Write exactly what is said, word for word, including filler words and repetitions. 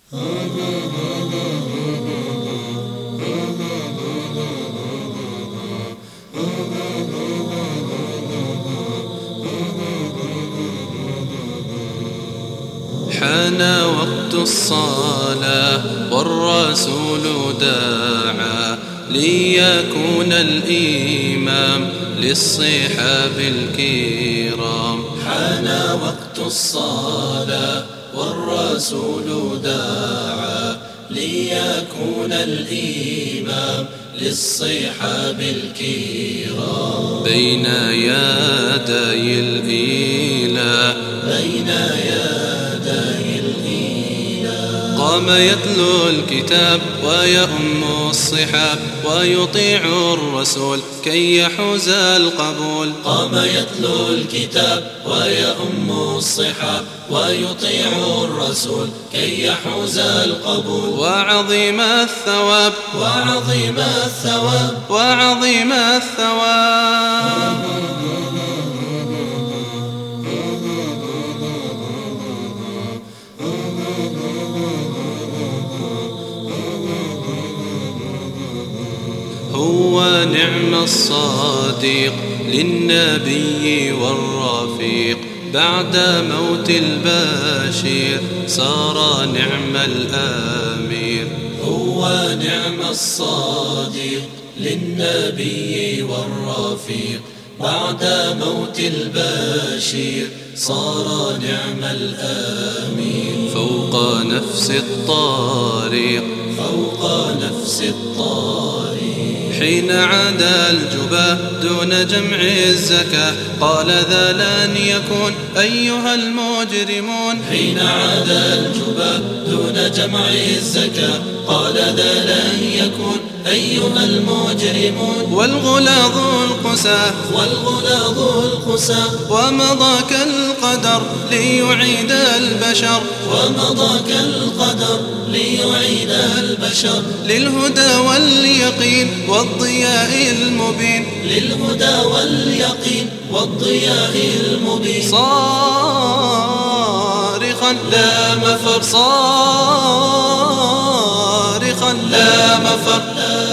حان وقت الصلاة والرسول دعا ليكون الإمام للصحاب الكرام. حان وقت الصلاة والرسول دعا ليكون الإمام للصحاب الكرام. بين يدي الإله بين يدي الإله قام يتلو الكتاب ويؤم الصحاب ويطيع الرسول كي يحوز القبول. قام يتلو الكتاب ويؤم الصحاب ويطيع الرسول كي يحوز القبول. وعظيم الثواب وعظيم الثواب وعظيم الثواب. هو نعم الصديق للنبي والرفيق بعد موت البشير صار نعم الأمير. هو نعم الصديق للنبي والرفيق بعد موت البشير صار نعم الأمير. فوق نفس الطريق فوق نفس الطريق حين عدا الجباه دون جمع الزكاة قال ذا لن يكون أيها المجرمون. حين عدا الجباه دون جمع الزكاة قال ذا لن يكون أيها المجرمون. والغلاظ القساة والغلاظ القساة ومضى كالقدر ليعيد البشر ومضى كالقدر ليعيد البشر للهدى واليقين والضياء المبين للهدى واليقين والضياء المبين. صارخا لا مفر صارخا لا مفر